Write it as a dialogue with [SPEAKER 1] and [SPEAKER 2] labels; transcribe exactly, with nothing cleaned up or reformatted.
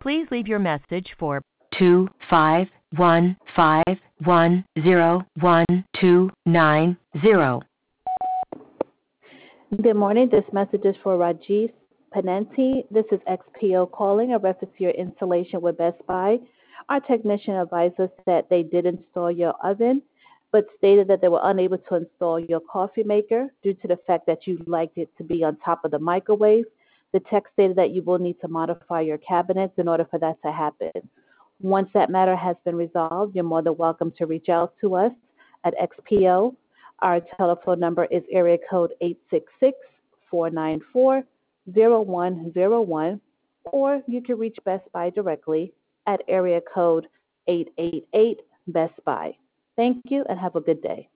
[SPEAKER 1] Please leave your message for two five one five one zero one two nine zero.
[SPEAKER 2] Good morning. This message is for Rajesh Pananti. This is X P O calling in reference to your installation with Best Buy. Our technician advised us that they did install your oven, but stated that they were unable to install your coffee maker due to the fact that you liked it to be on top of the microwave. The tech stated that you will need to modify your cabinets in order for that to happen. Once that matter has been resolved, you're more than welcome to reach out to us at X P O. Our telephone number is area code eight six six, four nine four, zero one zero one, or you can reach Best Buy directly at area code eight eight eight Best Buy. Thank you and have a good day.